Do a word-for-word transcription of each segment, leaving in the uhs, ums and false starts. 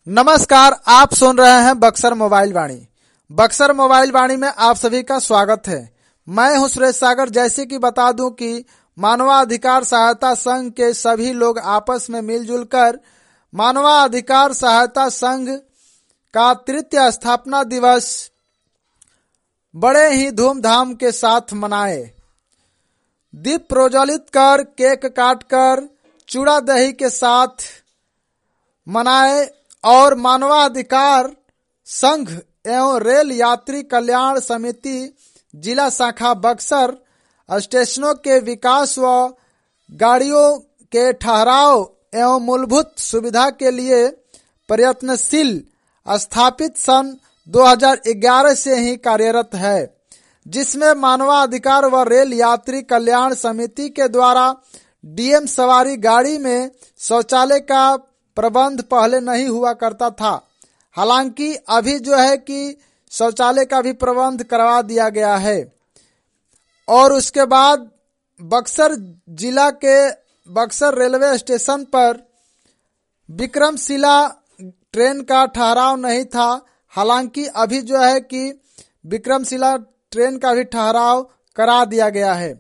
नमस्कार, आप सुन रहे हैं बक्सर मोबाइल वाणी। बक्सर मोबाइल वाणी में आप सभी का स्वागत है। मैं हूं सुरेश सागर। जैसे कि बता दूं कि मानवाधिकार सहायता संघ के सभी लोग आपस में मिलजुल कर मानवाधिकार सहायता संघ का तृतीय स्थापना दिवस बड़े ही धूमधाम के साथ मनाए। दीप प्रज्वलित कर, केक काटकर, चूड़ा दही के साथ मनाए और मानवाधिकार संघ एवं रेल यात्री कल्याण समिति जिला शाखा बक्सर स्टेशनों के विकास व गाड़ियों के ठहराव एवं मूलभूत सुविधा के लिए प्रयत्नशील स्थापित सन दो हज़ार ग्यारह से ही कार्यरत है, जिसमें मानवाधिकार व रेल यात्री कल्याण समिति के द्वारा डीएम सवारी गाड़ी में शौचालय का प्रबंध पहले नहीं हुआ करता था। हालांकि अभी जो है कि शौचालय का भी प्रबंध करवा दिया गया है। और उसके बाद बक्सर जिला के बक्सर रेलवे स्टेशन पर विक्रमशिला ट्रेन का ठहराव नहीं था। हालांकि अभी जो है कि विक्रमशिला ट्रेन का भी ठहराव करा दिया गया है।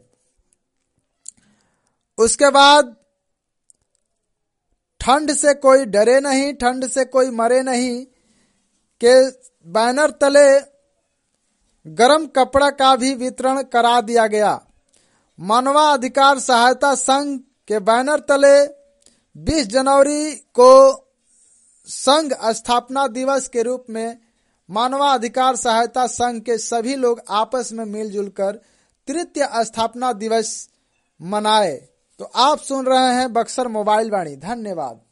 उसके बाद ठंड से कोई डरे नहीं, ठंड से कोई मरे नहीं के बैनर तले गरम कपड़ा का भी वितरण करा दिया गया। मानवाधिकार सहायता संघ के बैनर तले बीस जनवरी को संघ स्थापना दिवस के रूप में मानवाधिकार सहायता संघ के सभी लोग आपस में मिलजुल कर तृतीय स्थापना दिवस मनाए। तो आप सुन रहे हैं बक्सर मोबाइल वाणी। धन्यवाद।